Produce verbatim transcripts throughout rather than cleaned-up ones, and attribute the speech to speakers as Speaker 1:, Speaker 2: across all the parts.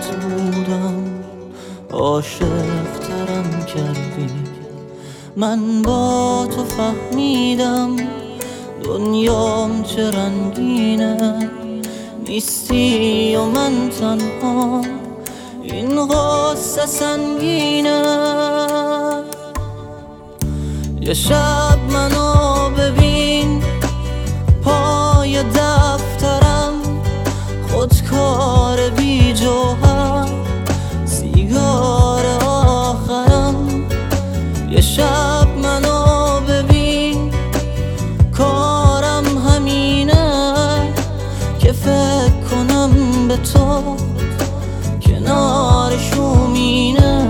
Speaker 1: برات بودم، عاشق ترم کردی. من با تو فهمیدم دنیام چه رنگینه، نیستی و من تنها، این غصه سنگینه. یه شب منو ببین پای دفترم، خودکار بی جوهر، سیگار آخرم. یه شب منو ببین کارم همینه، که فکر کنم به تو کنار شومینه.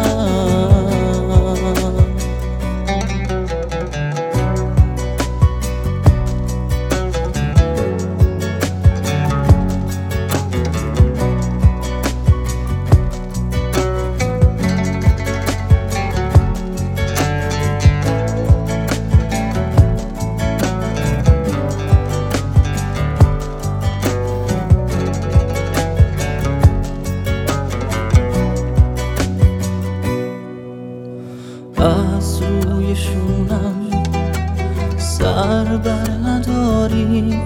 Speaker 1: از روی شونم سر بر نداری،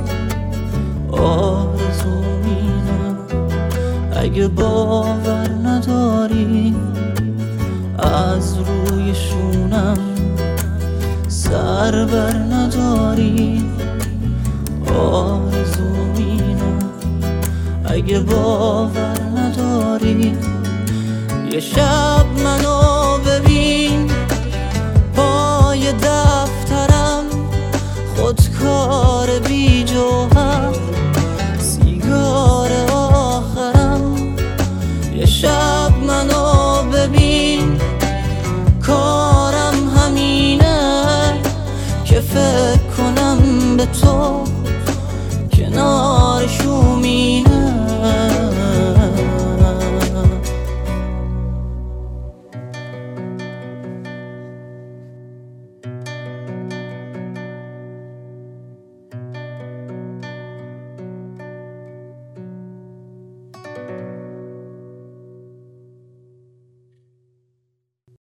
Speaker 1: آرزو مینم اگه باور نداری. از روی شونم سر بر نداری، آرزو مینم اگه باور نداری. یه شب منو ببین پای دفترم، خودکار بی جوهر، سیگار آخرم. یه شب منو ببین کارم همینه، که فکر کنم به تو